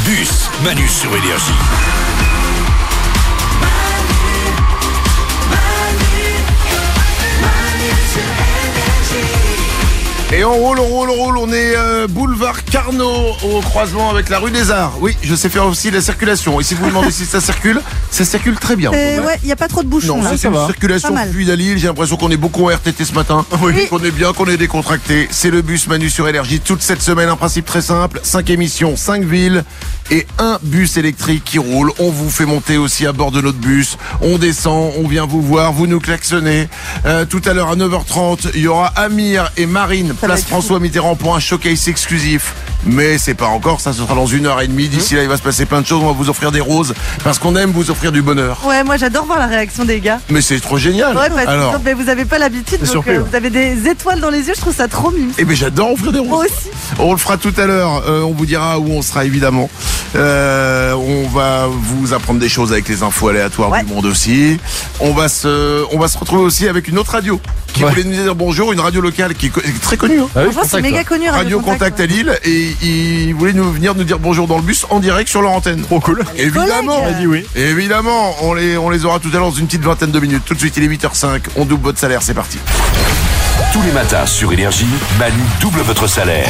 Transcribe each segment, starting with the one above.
bus Manu sur Énergie. Et on roule, on est boulevard Carnot au croisement avec la rue des Arts. Oui, je sais faire aussi la circulation. Et si vous vous demandez si ça circule très bien. Ouais, il n'y a pas trop de bouchons. Non, là. c'est une circulation fluide à Lille. J'ai l'impression qu'on est beaucoup en RTT ce matin. Oui. Qu'on est bien, qu'on est décontracté. C'est le bus Manu sur Énergie. Toute cette semaine, un principe très simple. 5 émissions, 5 villes et un bus électrique qui roule. On vous fait monter aussi à bord de notre bus. On descend, on vient vous voir, vous nous klaxonnez. Tout à l'heure à 9h30, il y aura Amir et Marine, place François Mitterrand pour un showcase exclusif. Mais c'est pas encore, ça ce sera dans 1h30. D'ici là, il va se passer plein de choses. On va vous offrir des roses parce qu'on aime vous offrir du bonheur. Ouais, moi j'adore voir la réaction des gars. Mais c'est trop génial. Ouais, parce Alors, que vous avez pas l'habitude, donc surpris, vous avez des étoiles dans les yeux, je trouve ça trop mignon. eh ben j'adore offrir des roses. Moi aussi. On le fera tout à l'heure. On vous dira où on sera évidemment. On va vous apprendre des choses avec les infos aléatoires du monde aussi. On va se retrouver aussi avec une autre radio qui voulait nous dire bonjour, une radio locale qui est très connue. Hein. Franchement, c'est méga connu. Radio Contact à Lille, et ils voulaient venir nous dire bonjour dans le bus en direct sur leur antenne. Trop cool. Évidemment. On a dit oui. Évidemment, on les aura tout à l'heure dans une petite vingtaine de minutes. Tout de suite, il est 8h05. On double votre salaire, c'est parti. Tous les matins sur Énergie, Manu double votre salaire.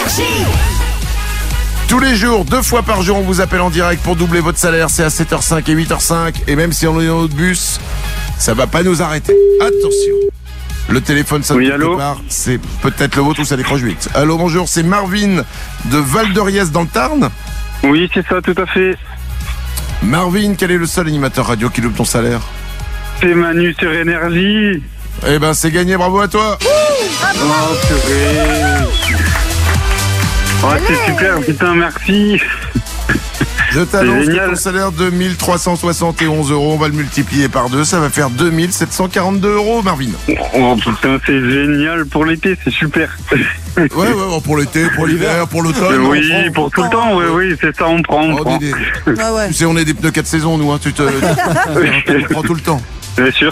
Tous les jours, 2 fois par jour, on vous appelle en direct pour doubler votre salaire. C'est à 7h05 et 8h05. Et même si on est dans notre bus, ça va pas nous arrêter. Attention. Le téléphone sonne quelque part. C'est peut-être le vôtre ou ça décroche vite. Allô, bonjour, c'est Marvin de Val-de-Riez dans le Tarn. Oui, c'est ça, tout à fait. Marvin, quel est le seul animateur radio qui double ton salaire? C'est Manu sur Énergie. Eh ben, c'est gagné, bravo à toi. Oh, purée. Oh, c'est super, putain, merci. Je t'annonce C'est que génial. ton salaire de 1371 €, on va le multiplier par 2, ça va faire 2742 €, Marvin. Oh, putain, c'est génial pour l'été, c'est super. Ouais, pour l'été, pour l'hiver, pour l'automne. Oui, pour tout le temps, oui, c'est ça, on prend. Tu sais, on est des pneus 4 saisons, nous, hein, tu prends tout le temps. C'est sûr.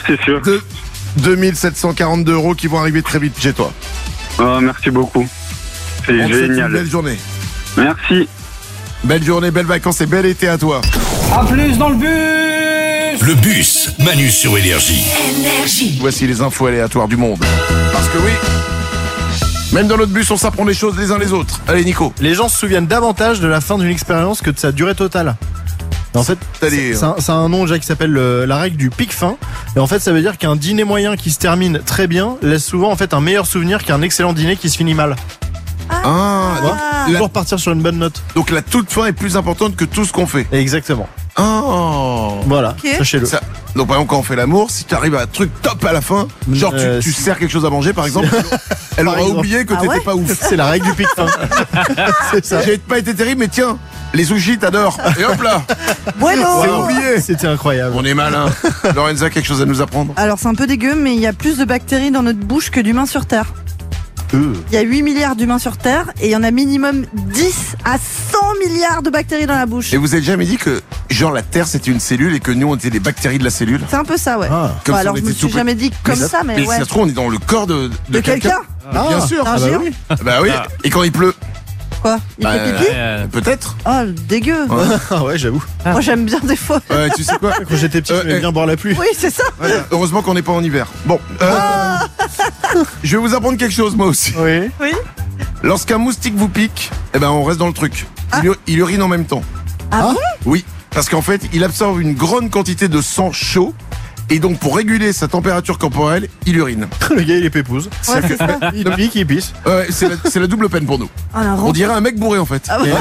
2742 € qui vont arriver très vite chez toi. Oh, merci beaucoup. C'est On te souhaite génial. une belle journée. Merci. Belle journée, belles vacances et bel été à toi. A plus dans le bus. Le bus Manu sur Énergie. Voici les infos aléatoires du monde. Parce que oui, même dans notre bus, on s'apprend des choses les uns les autres. Allez, Nico. Les gens se souviennent davantage de la fin d'une expérience que de sa durée totale. Et en fait, c'est un nom déjà qui s'appelle la règle du pic fin. Et en fait, ça veut dire qu'un dîner moyen qui se termine très bien laisse souvent en fait un meilleur souvenir qu'un excellent dîner qui se finit mal. Toujours partir sur une bonne note. Donc la toute fin est plus importante que tout ce qu'on fait. Exactement. Voilà, sachez-le. Donc par exemple quand on fait l'amour, si tu arrives à un truc top à la fin, genre tu sers quelque chose à manger par exemple, elle aura oublié que t'étais pas ouf. C'est la règle du pic fin. C'est ça. J'ai pas été terrible mais tiens, les sushis t'adores. Et hop là. Bueno. C'est oublié. C'était incroyable. On est malin. Lorenza, quelque chose à nous apprendre? Alors c'est un peu dégueu, mais il y a plus de bactéries dans notre bouche que d'humains sur Terre. Il y a 8 milliards d'humains sur Terre et il y en a minimum 10 à 100 milliards de bactéries dans la bouche. Et vous avez jamais dit que genre la Terre c'était une cellule et que nous on était des bactéries de la cellule? C'est un peu ça, ouais. Comme si alors on je me était suis tout jamais dit comme ça, mais si ouais. ça se trouve on est dans le corps de quelqu'un. Bien sûr. D'un géant. Bah oui. Et quand il pleut? Quoi? Il fait pipi? Peut-être. Oh, dégueu. Ouais, j'avoue. Moi j'aime bien des fois. Ouais, tu sais quoi? Quand j'étais petit, j'aimais bien boire la pluie. Oui, c'est ça. Ouais, heureusement qu'on n'est pas en hiver. Bon, je vais vous apprendre quelque chose moi aussi. Oui. Lorsqu'un moustique vous pique, eh ben on reste dans le truc. Il urine en même temps. Ah bon? Oui, parce qu'en fait, il absorbe une grande quantité de sang chaud. Et donc pour réguler sa température corporelle, il urine. Le gars il est pépouze. Ouais, c'est ça. Il pique, il pisse. Ouais, c'est la double peine pour nous. Ah, On dirait un mec bourré en fait. Ah ouais.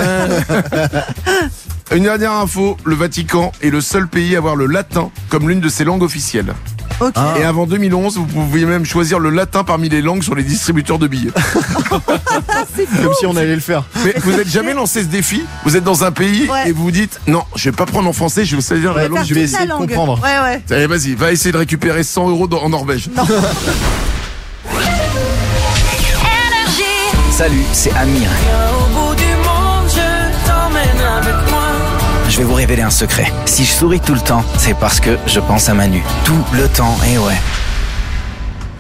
Une dernière info, le Vatican est le seul pays à avoir le latin comme l'une de ses langues officielles. Ok. Et avant 2011, vous pouviez même choisir le latin parmi les langues sur les distributeurs de billets. Comme si on allait le faire. Mais vous n'êtes jamais lancé ce défi? Vous êtes dans un pays et vous vous dites non, je vais pas prendre en français, je vais saisir la langue, je vais essayer de comprendre. Ouais. Allez, vas-y, va essayer de récupérer 100 € en Norvège. Salut, c'est Amir. Je vais vous révéler un secret. Si je souris tout le temps, c'est parce que je pense à Manu. Tout le temps, et ouais.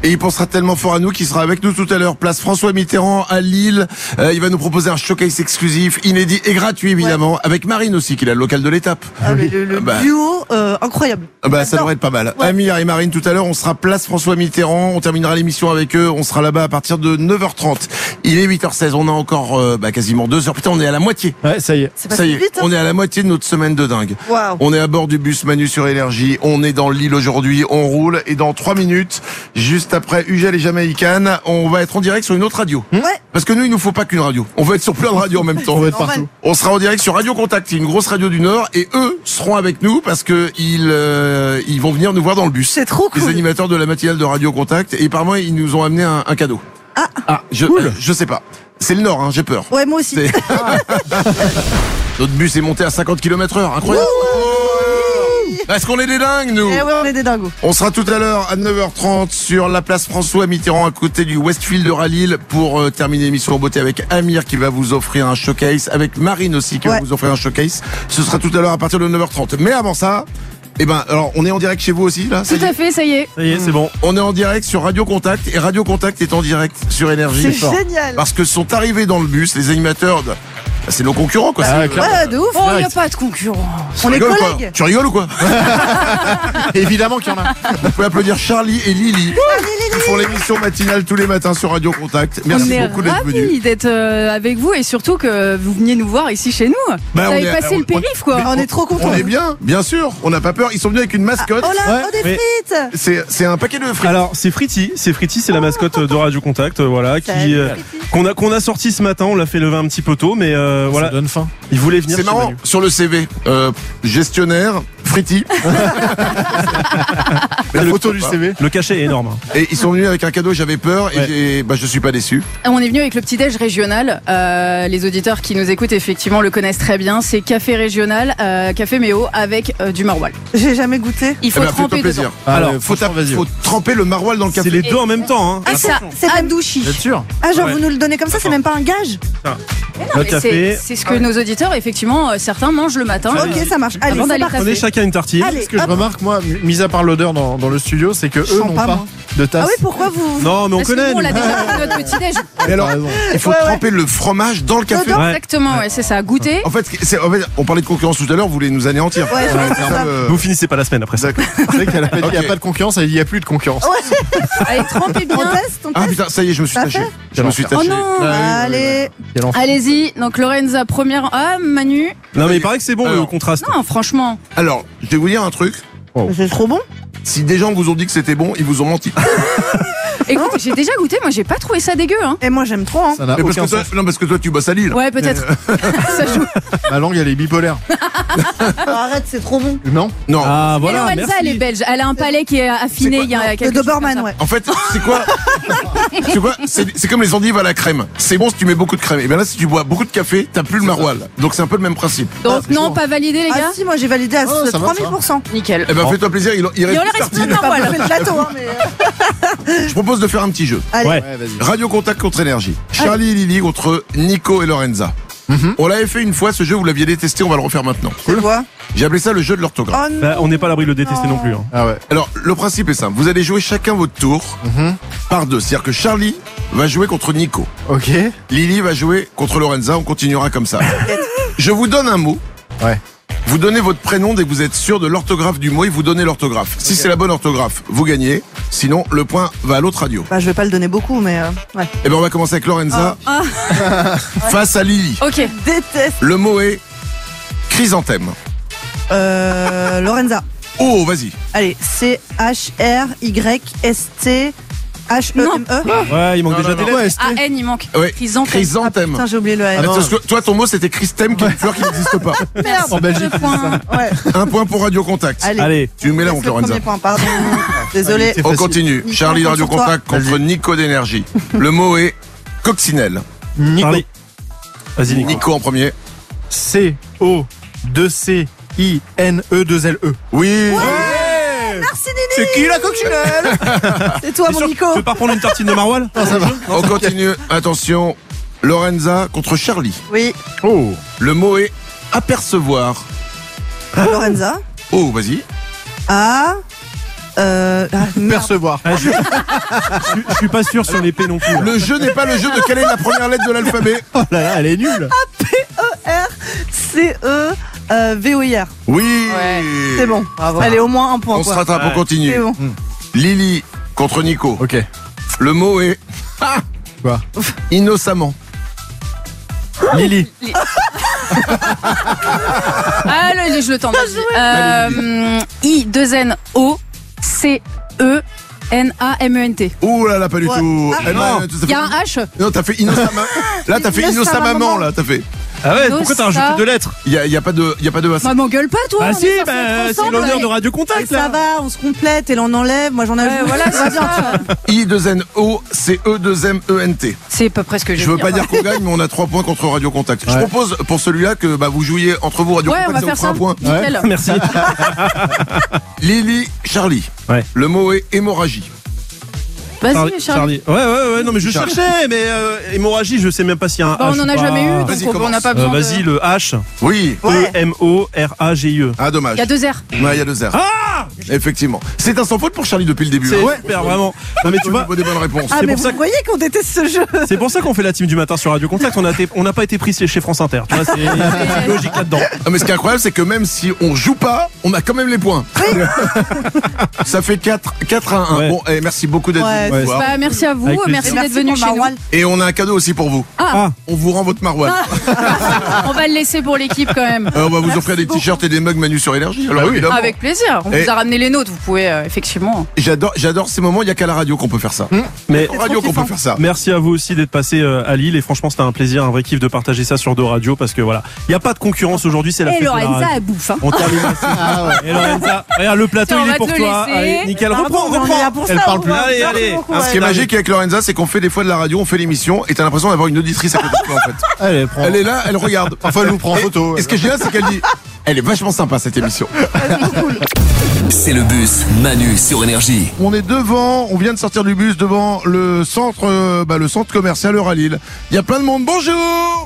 Et il pensera tellement fort à nous qu'il sera avec nous tout à l'heure. Place François Mitterrand à Lille. Il va nous proposer un showcase exclusif, inédit et gratuit évidemment, avec Marine aussi, qui est le local de l'étape. Le duo incroyable. Ça devrait être pas mal. Ouais. Amir et Marine tout à l'heure, on sera place François Mitterrand. On terminera l'émission avec eux. On sera là-bas à partir de 9h30. Il est 8h16. On a encore quasiment 2 heures. Putain, on est à la moitié. Ouais, ça y est. C'est pas Ça y est, vite. on est à la moitié de notre semaine de dingue. Waouh. On est à bord du bus Manu sur Énergie. On est dans l'île aujourd'hui. On roule. Et dans 3 minutes, juste après Ugel et Jamaïcaine, on va être en direct sur une autre radio. Ouais. Parce que nous, il nous faut pas qu'une radio. On veut être sur plein de radios en même temps. On va être Normal. partout. On sera en direct sur Radio Contact, c'est une grosse radio du Nord, et eux seront avec nous parce que ils vont venir nous voir dans le bus. C'est trop Les cool. animateurs de la matinale de Radio Contact, et apparemment ils nous ont amené un cadeau. Je sais pas. C'est le Nord, hein, j'ai peur. Ouais, moi aussi. C'est- Notre bus est monté à 50 km/h, incroyable. Est-ce qu'on est des dingues, nous? Eh ouais, on est des dingos. On sera tout à l'heure à 9h30 sur la place François Mitterrand à côté du Westfield de Lille pour terminer l'émission en beauté avec Amir qui va vous offrir un showcase, avec Marine aussi qui va vous offrir un showcase. Ce sera tout à l'heure à partir de 9h30. Mais avant ça, alors on est en direct chez vous aussi là? Ça y Tout est à fait, ça y est. Ça y est, c'est bon. On est en direct sur Radio Contact et Radio Contact est en direct sur Énergie. C'est génial. Parce que sont arrivés dans le bus les animateurs c'est nos concurrents quoi. Ah, C'est- clairement. Ouais, de ouf. Oh, il n'y a pas de concurrence. On Tu est rigoles, quoi collègues. Tu rigoles ou quoi? Évidemment qu'il y en a. Vous pouvez applaudir Charlie et Lily qui font l'émission matinale tous les matins sur Radio Contact. Merci on est beaucoup d'être venus. ravis d'être avec vous et surtout que vous veniez nous voir ici chez nous. Bah, vous on avez est- passé le périph' quoi. On est trop contents. On est bien sûr. On n'a pas peur. Ils sont venus avec une mascotte. Oh là, Ouais, oh des mais- frites. C'est un paquet de frites. Alors c'est Fritty, c'est la mascotte de Radio Contact, voilà, Salut, qu'on a sorti ce matin, on l'a fait lever un petit peu tôt, mais voilà, Ça donne faim. il voulait venir. C'est chez marrant. Manu. Sur le CV, gestionnaire, Fritty. La photo du CV. Le cachet est énorme. Et ils sont venus avec un cadeau. J'avais peur et je suis pas déçu. On est venu avec le petit déj régional. Les auditeurs qui nous écoutent effectivement le connaissent très bien. C'est café régional, café Méo avec du maroilles. J'ai jamais goûté. Il faut Fais-toi tremper plaisir. dedans. Alors, faut franchement, vas-y. tremper le maroilles dans le café. C'est les deux en même temps. Hein. Ah ça, C'est à même- douchi. Vous êtes sûr? Ah, genre, Ouais. vous nous le donnez comme ça, c'est même pas un gage. Le café. C'est ce que nos auditeurs effectivement certains mangent le matin. Ok, ça marche. Allez, Avant c'est d'aller parti. Prenez chacun une tartine. Allez, Ce que je hop. remarque, moi, mis à part l'odeur dans le studio, c'est que Je eux sens n'ont pas, pas moi. de tasse. Ah oui, pourquoi vous. Non, mais on Parce que connaît. nous, on l'a nous. déjà pris notre petit déj. Et alors, T'as raison. il faut Ouais, ouais. tremper le fromage dans le café. Dedans. Ouais. Exactement, ouais, c'est ça. Goûter. En fait, on parlait de concurrence tout à l'heure. Vous voulez nous anéantir. Ouais, je c'est ça, le- Vous finissez pas la semaine après ça. D'accord. C'est vrai qu'elle a pas dit il n'y a Ok. pas de concurrence, elle dit il n'y a plus de concurrence. Allez, trempez On bien. teste, on Ah teste. putain, ça y est, je me suis Ça taché. fait Je me suis Quel taché. enfer. Oh non. Ah oui, oui, oui. Allez. Quel enfer. Allez-y. Donc Lorenza première. Ah Manu. Non, mais il paraît que c'est bon Alors. le contraste. Non, franchement. Alors, je vais vous dire un truc. C'est trop bon. Si des gens vous ont dit que c'était bon, ils vous ont menti. Écoute, j'ai déjà goûté. Moi, j'ai pas trouvé ça dégueu. Hein. Et moi, j'aime trop. Hein. Ça n'a Mais parce aucun que toi, sens. non, parce que toi, tu bosses à Lille. Ouais, peut-être. ça joue. Ma langue, elle est bipolaire. Arrête, c'est trop bon. Non? Non. Ah Et voilà, Lorenza, merci. elle est belge. Elle a un palais qui est affiné. C'est Il y a Le quelques choses Doberman, comme ça. ouais. En fait, c'est quoi C'est quoi C'est comme les endives à la crème. C'est bon si tu mets beaucoup de crème. Et bien là, si tu bois beaucoup de café, t'as plus le maroilles. Donc c'est un peu le même principe. Donc c'est non, chaud. pas validé les Ah gars. si, moi j'ai validé à Oh, ça va, 3000%. Nickel. Eh ben fais-toi plaisir, il Il reste en une reste tartine. plein de Pas maroilles. fait le plateau, hein, mais. Je propose de faire un petit jeu. Allez. Ouais. Ouais, vas-y. Radio Contact contre Énergie. Charlie et Lily contre Nico et Lorenza. On l'avait fait une fois, ce jeu, vous l'aviez détesté, on va le refaire maintenant. C'est quoi? J'ai appelé ça le jeu de l'orthographe. Oh non. Bah, on n'est pas à l'abri de le détester non plus. Hein. Ah ouais. Alors, le principe est simple. Vous allez jouer chacun votre tour par deux. C'est-à-dire que Charlie va jouer contre Nico. Ok. Lily va jouer contre Lorenza. On continuera comme ça. Je vous donne un mot. Ouais. Vous donnez votre prénom dès que vous êtes sûr de l'orthographe du mot et vous donnez l'orthographe. Si c'est la bonne orthographe, vous gagnez. Sinon, le point va à l'autre radio. Bah, je vais pas le donner beaucoup, mais ouais. Et ben, on va commencer avec Lorenza face à Lily. Ok. Déteste. Le mot est chrysanthème. Lorenza. Oh, vas-y. Allez, C-H-R-Y-S-T-H-E-M-E. Ouais, il manque déjà des lettres. Ouais, ST. A-N, il manque. Ouais. Chrysanthème. Chrysanthème. Putain, j'ai oublié le Ah, N. parce que toi, ton mot, c'était Christème, qui est une fleur qui n'existe pas. Merde. En Belgique. 2 points. Ouais. Un point pour Radio Contact. Allez. Allez, Tu nous mets la Laisse honte, le Lorenza. premier point, pardon. Désolé. C'est On facile. continue. Nico, Charlie de on Radio compte sur Contact contre Vas-y. Nico d'énergie. Le mot est coccinelle. Nico. Charlie. Vas-y, Nico. Nico en premier. C-O-2-C-I-N-E-2-L-E. Oui. Merci Nini. C'est qui la coccinelle? C'est toi T'es mon sûr que Nico. Tu veux pas prendre une tartine de maroilles? Non, ça va. On continue. Attention. Lorenza contre Charlie. Oui. Oh. Le mot est apercevoir. Lorenza. Oh, vas-y. A. Percevoir. Je suis pas sûr sur les P non plus. Le jeu n'est pas le jeu de quelle est la première lettre de l'alphabet. Oh là là, elle est nulle. P-E-R-C-E-V-O-I-R. Oui. Ouais. C'est bon. Bravo. Allez, au moins un point. On se quoi. rattrape, on continue. C'est bon. Lily contre Nico. Ok. Le mot est Quoi? innocemment. Lily. Allez, je le tente. I-2-N-O-C-E-N-A-M-E-N-T. Ouh là là, pas du Ouais. tout. Ah, Eh ben, non. ça fait- Il y a un H. Non, t'as fait innocemment. Là, t'as fait innocemment, là, t'as fait. Ah ouais, Nos pourquoi t'as ça. rajouté 2 lettres? Il y a pas de Bah, m'engueule pas, toi. Ah on si, est censé bah, être c'est ensemble. l'honneur de Radio Et Contact ça là. va, on se complète et là on enlève. Moi j'en ajoute. Voilà, Ça va c'est bien. ça. I-2-N-O-C-E-2-M-E-N-T. C'est à peu près ce que j'ai Je veux dit, pas ouais. dire qu'on gagne, mais on a 3 points contre Radio Contact. Je Ouais. propose pour celui-là que vous jouiez entre vous Radio Ouais, on Contact, va ça faire vous fera ça. un point. Nickel. Merci. Lily, Charlie. Ouais. Le mot est hémorragie. Vas-y, Charlie. Ouais, non mais je Charlie. cherchais, mais hémorragie, je sais même pas s'il y a un Bah, H. on en ou a pas. jamais eu, Vas-y, donc on n'a commence. pas besoin. Vas-y, de... le H. Oui. Ouais. E-M-O-R-A-G-I-E. Ah, dommage. Il y a 2 R. Ouais, il y a 2 R. Ah Effectivement. C'est un sans faute pour Charlie depuis le début. C'est hein. super, vraiment. Non mais tu Au vois, niveau des bonnes réponses. Ah, c'est mais pour ça vous voyez qu'on déteste ce jeu. c'est pour ça qu'on fait la team du matin sur Radio Contact. On n'a pas été pris chez France Inter. Tu vois, c'est logique là-dedans. Ah, mais ce qui est incroyable, c'est que même si on joue pas, on a quand même les points. Ça fait 4 à 1. Ouais. Bon, merci beaucoup d'être Ouais, venu nous voir. Bah, merci à vous, Avec plaisir. merci d'être venu chez nous. Et on a un cadeau aussi pour vous. Ah, On vous rend votre maroilles. On va le laisser pour l'équipe quand même. On va vous offrir des t-shirts et des mugs Manu sur Énergie. Alors, évidemment. Avec plaisir. On Et- vous a ramené les nôtres, vous pouvez effectivement. J'adore ces moments, il n'y a qu'à la radio qu'on peut faire ça. mais En radio qu'on peut faire ça. merci à vous aussi d'être passé à Lille et franchement c'était un plaisir, un vrai kiff de partager ça sur 2 radios parce que voilà, il n'y a pas de concurrence aujourd'hui, c'est la Et fête de la Lorenza, radio. elle bouffe. Hein. On termine ainsi. Et Lorenza, regarde le plateau, Tiens, on il est va pour te le toi. laisser. Allez, nickel, Pardon, reprends. on est là pour Elle ça, parle on plus. va. Allez, Merci allez. beaucoup, Ce qui est ouais. magique avec Lorenza, c'est qu'on fait des fois de la radio, on fait l'émission et t'as l'impression d'avoir une auditrice à côté de toi en fait. Allez, prends. Elle est là, elle regarde. Parfois, elle nous prend en photo. Et ce qui est génial, c'est qu'elle dit elle est vachement sympa cette émission. C'est le bus Manu sur Énergie. On est devant, on vient de sortir du bus devant le centre commercial Euralille. Il y a plein de monde. Bonjour.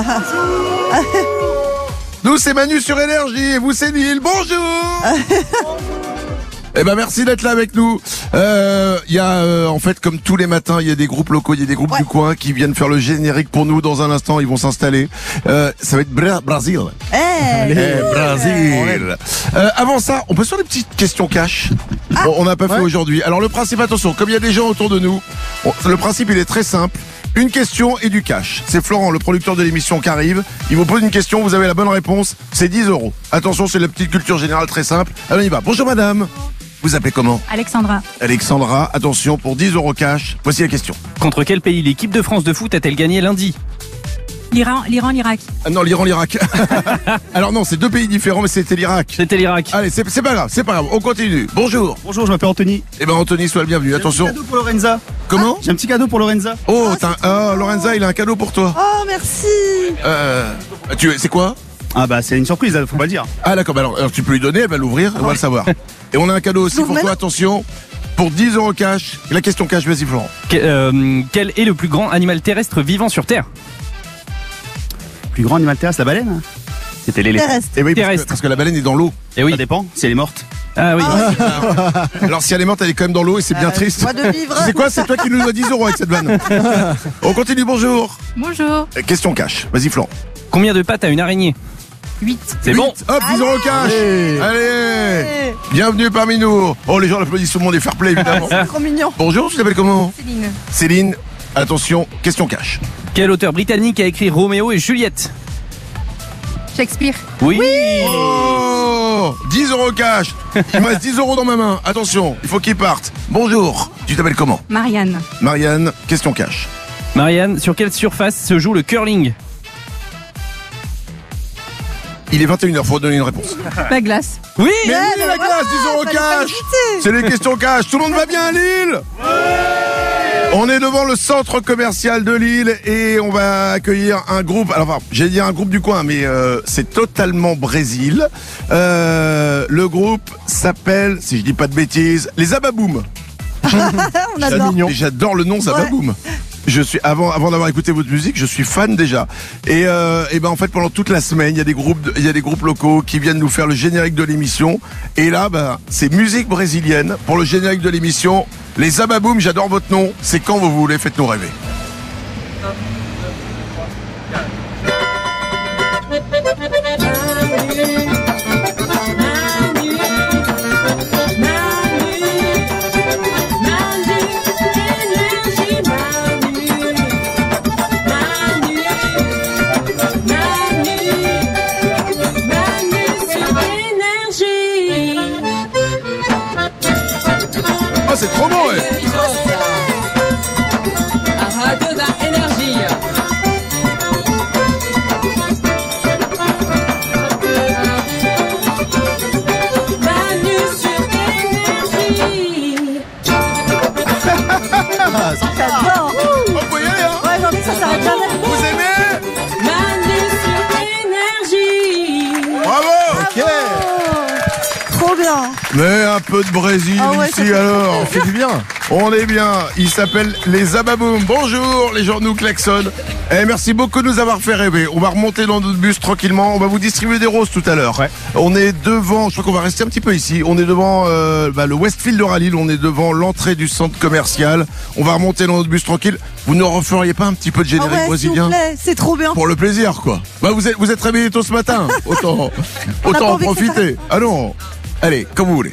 Nous c'est Manu sur Énergie et vous c'est Lille. Bonjour. Eh ben merci d'être là avec nous. Il y a en fait comme tous les matins, il y a des groupes locaux, il y a des groupes du coin qui viennent faire le générique pour nous. Dans un instant, ils vont s'installer. Ça va être Brésil. Hey. Brésil. Avant ça, on peut se faire des petites questions cash. Bon, on n'a pas fait aujourd'hui. Alors le principe, attention, comme il y a des gens autour de nous, le principe il est très simple. Une question et du cash. C'est Florent, le producteur de l'émission, qui arrive. Il vous pose une question, vous avez la bonne réponse, c'est 10 €. Attention, c'est la petite culture générale très simple. Alors on y va. Bonjour madame. Vous appelez comment? Alexandra. Alexandra, attention, pour 10 € cash, voici la question. Contre quel pays l'équipe de France de foot a-t-elle gagné lundi? L'Iran, l'Irak. Ah non, l'Iran, l'Irak. Alors non, c'est 2 pays différents, mais c'était l'Irak. C'était l'Irak. Allez, c'est pas grave, on continue. Bonjour. Bonjour, je m'appelle Anthony. Eh ben Anthony, sois le bienvenu. Attention. J'ai un petit cadeau pour Lorenza. Comment? J'ai un petit cadeau pour Lorenza. Oh, Lorenza, il a un cadeau pour toi. Oh, merci. C'est quoi? Ah bah c'est une surprise, faut pas le dire. Ah d'accord, bah alors tu peux lui donner, elle va l'ouvrir, elle va le savoir. Et on a un cadeau aussi pour toi, attention, pour 10 € cash. La question cash, vas-y Florent. Quel est le plus grand animal terrestre vivant sur Terre? Plus grand animal terrestre, la baleine. C'était l'éléphant. Terrestre. Et oui, Terrestre. parce que la baleine est dans l'eau. Et oui. Ça dépend, si elle est morte. Ah oui. Alors si elle est morte, elle est quand même dans l'eau et c'est bien triste. Joie de vivre. Tu sais quoi, c'est toi qui nous dois 10 € avec cette vanne. On continue, bonjour. Bonjour. Question cash, vas-y Florent. Combien de pattes a une araignée? 8. C'est bon. Hop, 10 € cash. Allez. Bienvenue parmi nous. Oh, les gens l'applaudissent, tout le monde est fair play évidemment. Trop mignon. Bonjour, tu t'appelles comment? Céline. Céline, attention, question cash. Quel auteur britannique a écrit Roméo et Juliette? Shakespeare. Oui. Oh, 10 € cash. Il me reste 10 € dans ma main. Attention, il faut qu'il parte. Bonjour, tu t'appelles comment? Marianne. Marianne, question cash. Marianne, sur quelle surface se joue le curling? Il est 21h, faut donner une réponse. La glace. Oui. Mais oui, la glace, 10 € cash. C'est les questions cash. Tout le monde va bien à Lille? On est devant le centre commercial de Lille et on va accueillir un groupe. Alors, enfin, j'allais dire un groupe du coin, mais c'est totalement Brésil. Le groupe s'appelle, si je dis pas de bêtises, les Ababoum. On adore. Et j'adore le nom, Ababoum. Je suis avant d'avoir écouté votre musique, je suis fan déjà. Et ben en fait pendant toute la semaine, il y a des groupes locaux qui viennent nous faire le générique de l'émission. Et là, c'est musique brésilienne pour le générique de l'émission. Les Zababoum, j'adore votre nom. C'est quand vous voulez, faites-nous rêver. C'est trop bon, ouais. J'adore. On peut y aller, hein. Ouais, j'ai envie que ça s'arrête jamais. Vous aimez? Bravo. Ok. Trop bien. Mais un peu de Brésil ici alors. Ça fait du bien. On est bien. Il s'appelle les Zababoum. Bonjour, les gens nous klaxonnent. Merci beaucoup de nous avoir fait rêver. On va remonter dans notre bus tranquillement. On va vous distribuer des roses tout à l'heure. Ouais. On est devant, je crois qu'on va rester un petit peu ici. On est devant le Westfield Oralil. On est devant l'entrée du centre commercial. On va remonter dans notre bus tranquille. Vous ne referiez pas un petit peu de générique brésilien? S'il vous plaît, c'est trop bien. Pour le plaisir, quoi. Vous êtes réveillés tôt ce matin. Autant en profiter. Ah non. Allez, comme vous voulez.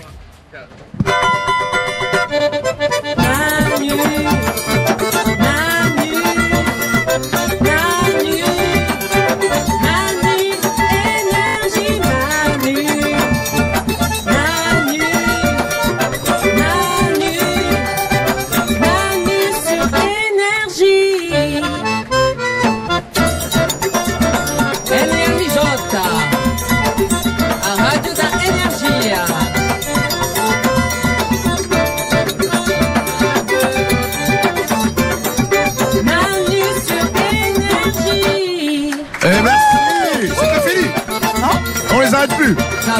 Plus.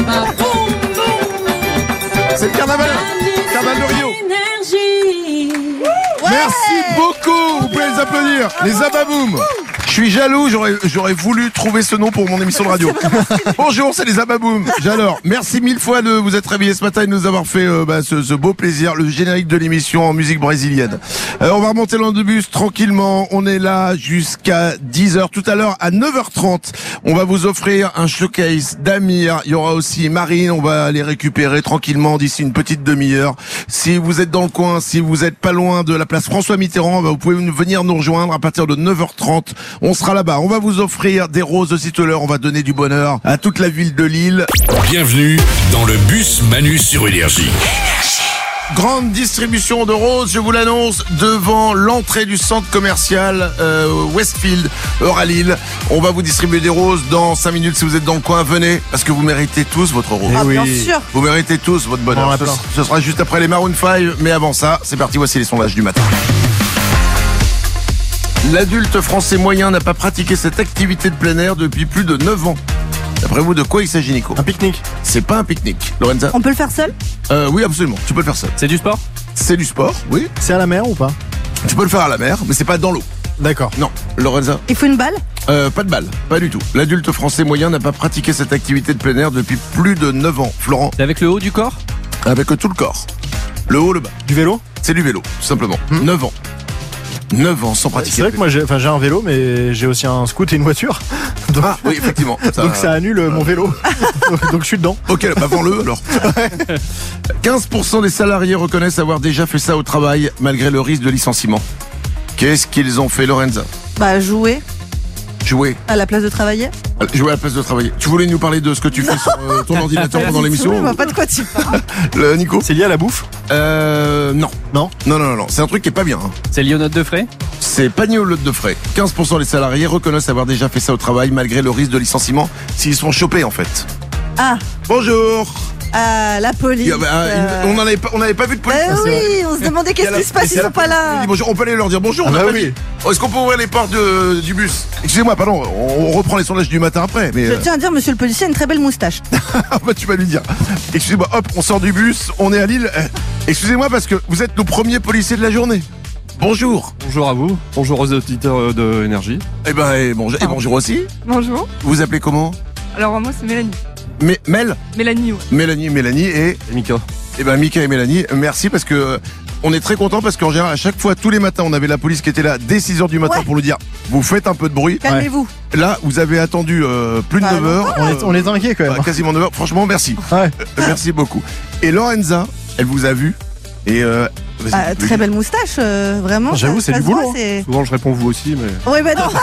C'est le carnaval de Rio. Merci beaucoup. Vous pouvez les applaudir. Les Zababoum. Je suis jaloux, j'aurais voulu trouver ce nom pour mon émission de radio. Bonjour, c'est les Zababoum. J'adore. Merci mille fois de vous être réveillés ce matin et de nous avoir fait ce beau plaisir, le générique de l'émission en musique brésilienne. On va remonter dans le bus tranquillement. On est là jusqu'à 10h. Tout à l'heure, à 9h30, on va vous offrir un showcase d'Amir. Il y aura aussi Marine. On va les récupérer tranquillement d'ici une petite demi-heure. Si vous êtes dans le coin, si vous êtes pas loin de la place François Mitterrand, vous pouvez venir nous rejoindre à partir de 9h30. On sera là-bas. On va vous offrir des roses aussi tout à l'heure. On va donner du bonheur à toute la ville de Lille. Bienvenue dans le bus Manu sur Énergie. Grande distribution de roses, je vous l'annonce, devant l'entrée du centre commercial Westfield, Oralil. On va vous distribuer des roses dans 5 minutes. Si vous êtes dans le coin, venez, parce que vous méritez tous votre rose. Ah, bien sûr. Vous méritez tous votre bonheur. Ce sera juste après les Maroon 5, mais avant ça, c'est parti, voici les sondages du matin. L'adulte français moyen n'a pas pratiqué cette activité de plein air depuis plus de 9 ans. D'après vous, de quoi il s'agit, Nico? Un pique-nique. C'est pas un pique-nique. Lorenza? On peut le faire seul? Oui, absolument. Tu peux le faire seul. C'est du sport? C'est du sport, oui. C'est à la mer ou pas? Tu peux le faire à la mer, mais c'est pas dans l'eau. D'accord. Non. Lorenza? Il faut une balle? Pas de balle, pas du tout. L'adulte français moyen n'a pas pratiqué cette activité de plein air depuis plus de 9 ans. Florent? C'est avec le haut du corps? Avec tout le corps. Le haut, le bas. Du vélo? C'est du vélo, tout simplement. 9 ans. 9 ans sans pratiquer. C'est vrai que moi j'ai un vélo, mais j'ai aussi un scoot et une voiture. Donc, oui, effectivement. Donc ça annule mon vélo. donc je suis dedans. Ok, vends-le alors. 15% des salariés reconnaissent avoir déjà fait ça au travail, malgré le risque de licenciement. Qu'est-ce qu'ils ont fait, Lorenza? Jouer. Jouer. À la place de travailler. Jouer à la place de travailler. Tu voulais nous parler de ce que tu fais sur ton ordinateur pendant l'émission? Je vois pas de quoi tu parles. Nico? C'est lié à la bouffe? Non. Non? Non. C'est un truc qui est pas bien. Hein. C'est lié aux notes de frais? C'est pas lié aux notes de frais. 15% des salariés reconnaissent avoir déjà fait ça au travail, malgré le risque de licenciement, s'ils sont chopés en fait. Ah. Bonjour. La police. On n'avait pas vu de police. Oui, on se demandait qu'est-ce qui se passe, ils sont pas là. Bonjour, on peut aller leur dire bonjour. Oui. Est-ce qu'on peut ouvrir les portes du bus? Excusez-moi, pardon, on reprend les sondages du matin après. Mais je tiens à dire, monsieur le policier a une très belle moustache. Tu vas lui dire. Excusez-moi, hop, on sort du bus, on est à Lille. Excusez-moi parce que vous êtes nos premiers policiers de la journée. Bonjour. Bonjour à vous. Bonjour aux auditeurs de Énergie. Et bonjour aussi. Bonjour. Vous vous appelez comment? Alors moi c'est Mélanie. Mel Mélanie, ouais. Mélanie et Mika. Mika et Mélanie, merci parce que on est très contents parce qu'en général, à chaque fois, tous les matins, on avait la police qui était là dès 6h du matin pour nous dire vous faites un peu de bruit. Calmez-vous. Là, vous avez attendu plus de 9 heures. On les inquiète quand même. Quasiment 9 heures. Franchement, merci. Ouais. Merci beaucoup. Et Lorenza, elle vous a vu. Et très belle moustache, vraiment. J'avoue, c'est du boulot. Souvent, je réponds vous aussi, mais. Oui, bah non.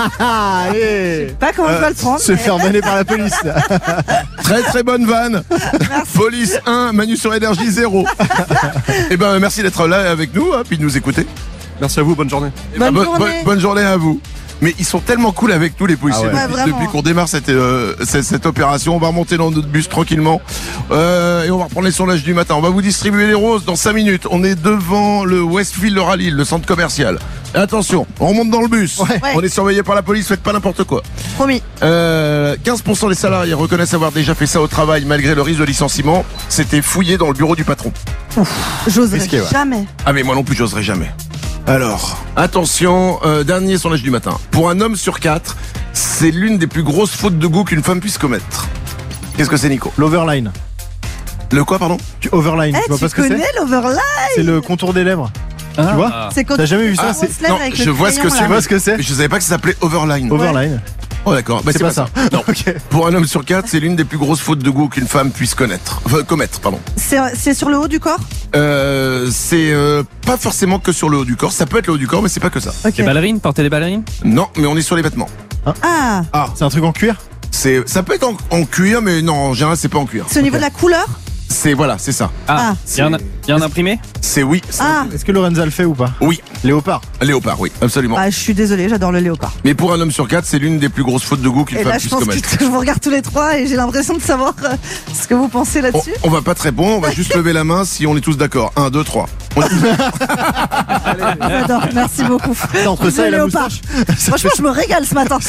Allez. Je sais pas comment je vais le prendre. Se faire vanner par la police. très très bonne vanne. Police 1, Manu sur Énergie 0. Et merci d'être là avec nous, puis de nous écouter. Merci à vous, bonne journée. Bonne journée à vous. Mais ils sont tellement cool avec nous les policiers depuis qu'on démarre cette opération. On va remonter dans notre bus tranquillement et on va reprendre les sondages du matin. On va vous distribuer les roses dans 5 minutes. On est devant le Westfield Rallye, le centre commercial. Et attention, on remonte dans le bus. On est surveillé par la police, faites pas n'importe quoi. Promis. 15% des salariés reconnaissent avoir déjà fait ça au travail malgré le risque de licenciement. C'était fouillé dans le bureau du patron. J'oserais jamais. Ah mais moi non plus j'oserais jamais. Alors, attention, dernier sondage du matin. Pour un homme sur 4, c'est l'une des plus grosses fautes de goût qu'une femme puisse commettre. Qu'est-ce que c'est, Nico? L'overline. Le quoi, pardon? Overline, tu vois pas ce que c'est? Tu connais l'overline? C'est le contour des lèvres. Tu vois? C'est quand t'as jamais vu ça? Non, je vois ce que c'est. Tu vois ce que c'est? Je savais pas que ça s'appelait overline. Overline. Oh d'accord, c'est pas ça. Non. Pour un homme sur 4, c'est l'une des plus grosses fautes de goût qu'une femme puisse commettre, pardon. C'est sur le haut du corps? C'est pas forcément que sur le haut du corps. Ça peut être le haut du corps, mais c'est pas que ça. Les ballerines, porter des ballerines? Non, mais on est sur les vêtements. C'est un truc en cuir? Ça peut être en cuir, mais non, en général, c'est pas en cuir. C'est au niveau de la couleur? C'est ça. Il y a un imprimé? C'est oui. Est-ce que Lorenza le fait ou pas? Oui. Léopard, oui, absolument. Je suis désolée, j'adore le léopard. Mais pour un homme sur 4, c'est l'une des plus grosses fautes de goût qu'une femme puisse commettre. Je pense que je vous regarde tous les trois et j'ai l'impression de savoir ce que vous pensez là-dessus. On va pas te répondre, on va juste lever la main si on est tous d'accord. 1, 2, 3. J'adore, merci beaucoup. Entre ça et la moustache. Franchement, je me régale ce matin.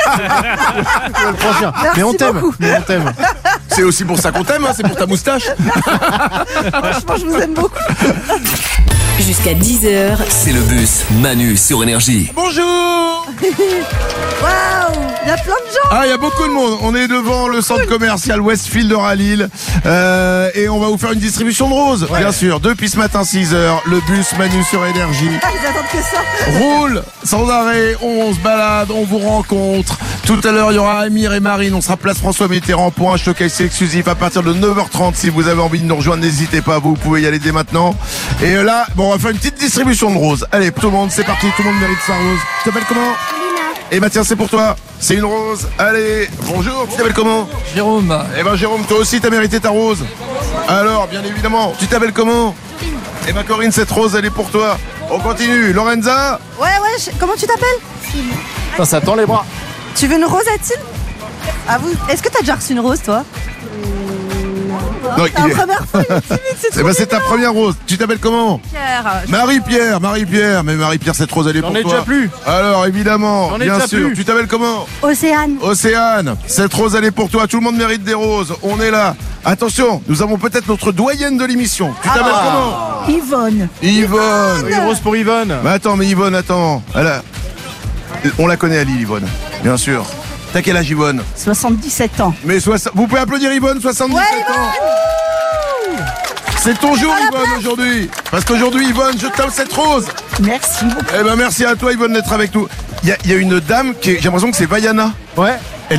Mais on t'aime. C'est aussi pour ça qu'on t'aime, c'est pour ta moustache. Franchement, je vous aime beaucoup. Jusqu'à 10h, c'est le bus Manu sur Énergie. Bonjour. Waouh, il y a plein de gens. Il y a beaucoup de monde. On est devant le centre commercial Westfield de Rallye et on va vous faire une distribution de roses, bien sûr. Depuis ce matin 6h, le bus Manu sur Énergie Ils attendent que ça. roule sans arrêt. On se balade, on vous rencontre. Tout à l'heure, il y aura Amir et Marine. On sera place François Mitterrand pour un showcase exclusif à partir de 9h30. Si vous avez envie de nous rejoindre, n'hésitez pas. Vous pouvez y aller dès maintenant. Et là, on va faire une petite distribution de roses. Allez, tout le monde, c'est parti. Tout le monde mérite sa rose. Tu t'appelles comment? Eh tiens, c'est pour toi. C'est une rose. Allez, bonjour. Tu t'appelles comment? Jérôme. Jérôme, toi aussi, t'as mérité ta rose. Alors, bien évidemment, tu t'appelles comment? Corinne, cette rose, elle est pour toi. On continue. Lorenza? Ouais, comment tu t'appelles? Ça tend les bras. Tu veux une rose, Athine? Est-ce que t'as déjà reçu une rose, toi? Non, la première fois, il est timide, c'est ta première rose. Tu t'appelles comment? Pierre. Marie-Pierre. Mais Marie-Pierre, cette rose, elle est pour toi. J'en ai déjà plus. Alors, évidemment, bien sûr. Tu t'appelles comment? Océane. Cette rose, elle est pour toi. Tout le monde mérite des roses. On est là. Attention, nous avons peut-être notre doyenne de l'émission. Tu t'appelles comment? Yvonne. Une rose pour Yvonne. Mais attends, Yvonne, attends. On la connaît à Lille, Yvonne. Bien sûr. T'as quel âge, Yvonne? 77 ans. Mais vous pouvez applaudir Yvonne, 77 ans. C'est ton jour, Yvonne, aujourd'hui. Parce qu'aujourd'hui, Yvonne, je t'offre cette rose. Merci beaucoup. Merci à toi, Yvonne, d'être avec nous. Il y a une dame j'ai l'impression que c'est Vaiana. Ouais. Elle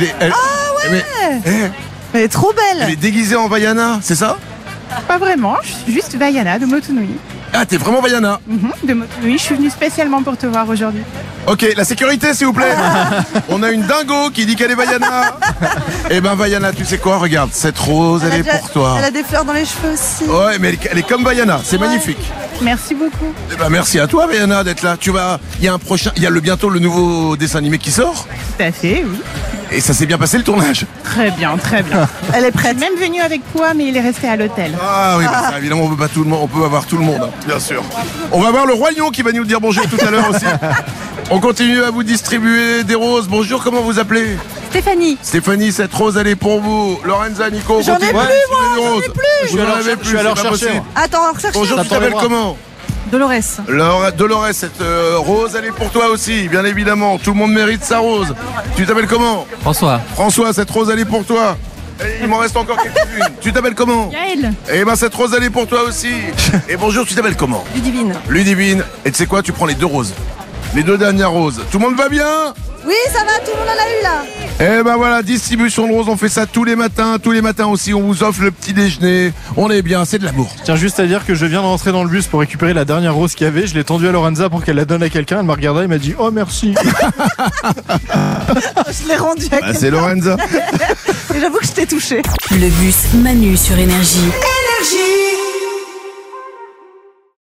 est trop belle. Elle est déguisée en Vaiana, c'est ça? Pas vraiment, je suis juste Vaiana de Motunui. Ah, t'es vraiment Vaiana? De Motunui, je suis venue spécialement pour te voir aujourd'hui. Ok, la sécurité, s'il vous plaît. On a une dingo qui dit qu'elle est Vaiana. Vaiana, tu sais quoi? Regarde, cette rose, elle est pour toi. Elle a des fleurs dans les cheveux aussi. Ouais, mais elle est comme Vaiana, c'est magnifique. Merci beaucoup. Merci à toi, Vaiana, d'être là. Il y a bientôt le nouveau dessin animé qui sort. Tout à fait, oui. Et ça s'est bien passé le tournage? Très bien. Elle est prête. Je suis même venue avec toi, mais il est resté à l'hôtel. Ah oui, ça, évidemment, on peut pas tout le monde, on peut avoir tout le monde, hein, bien sûr. On va voir le Roi Lion qui va nous dire bonjour tout à l'heure aussi. On continue à vous distribuer des roses. Bonjour, comment vous appelez? Stéphanie. Stéphanie, cette rose, elle est pour vous. Lorenza, Nico, j'en ai plus, moi, j'en ai plus. Je suis allé en chercher. Attends, on recherche. Bonjour, tu t'appelles comment? Dolores. Dolores, cette rose, elle est pour toi aussi, bien évidemment. Tout le monde mérite sa rose. Tu t'appelles comment? François. François, cette rose, elle est pour toi. Et il m'en reste encore quelques-unes. Tu t'appelles comment? Yael. Eh ben, cette rose, elle est pour toi aussi. Et bonjour, tu t'appelles comment? Ludivine. Ludivine. Et tu sais quoi? Tu prends les 2 roses. Les 2 dernières roses. Tout le monde va bien? Oui, ça va, tout le monde en a eu là. Eh ben voilà, distribution de roses, on fait ça tous les matins aussi, on vous offre le petit déjeuner, on est bien, c'est de l'amour. Tiens, juste à dire que je viens de rentrer dans le bus pour récupérer la dernière rose qu'il y avait. Je l'ai tendue à Lorenza pour qu'elle la donne à quelqu'un. Elle m'a regardé et m'a dit oh merci. Je l'ai rendu à C'est Lorenza. Et j'avoue que je t'ai touché. Le bus Manu sur Énergie.